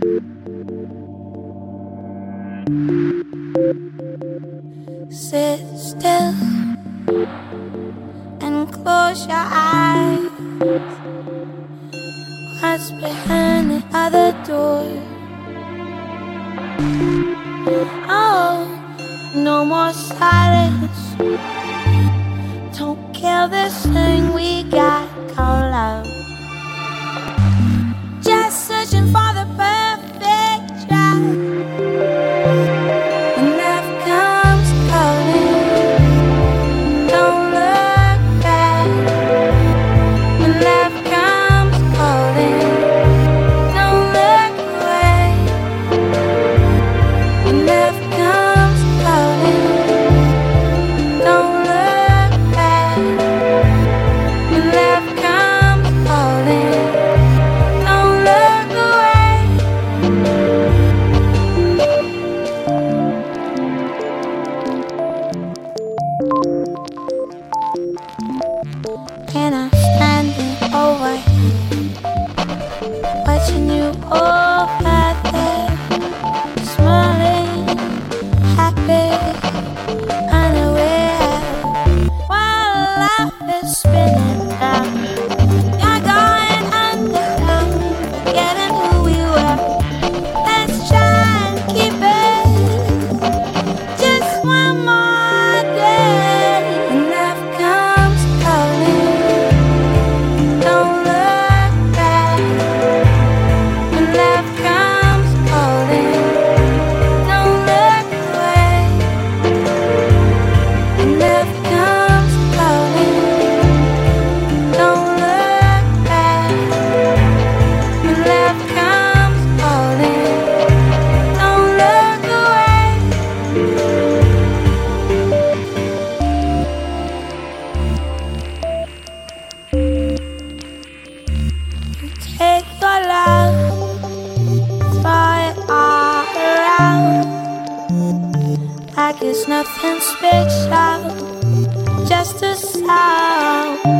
Sit still and close your eyes. What's behind the other door? Oh, no more silence. Don't kill this thing we got called love. Just searching for the perfect drive. When love comes calling, don't look back. When love comes calling, don't look away. When love comes calling, don't look back. When love comes calling, don't look away. And I'm standing over here, watching you over there, smiling, happy, unaware, while life is spinning round. You're going underground, forgetting who we were. Let's try and keep it just one more day. When love comes calling, don't look back. When love comes calling, don't look away. When love comes calling, don't look back. When love comes calling, don't look away. Take your love, throw it all around, like it's nothing special, just a sound.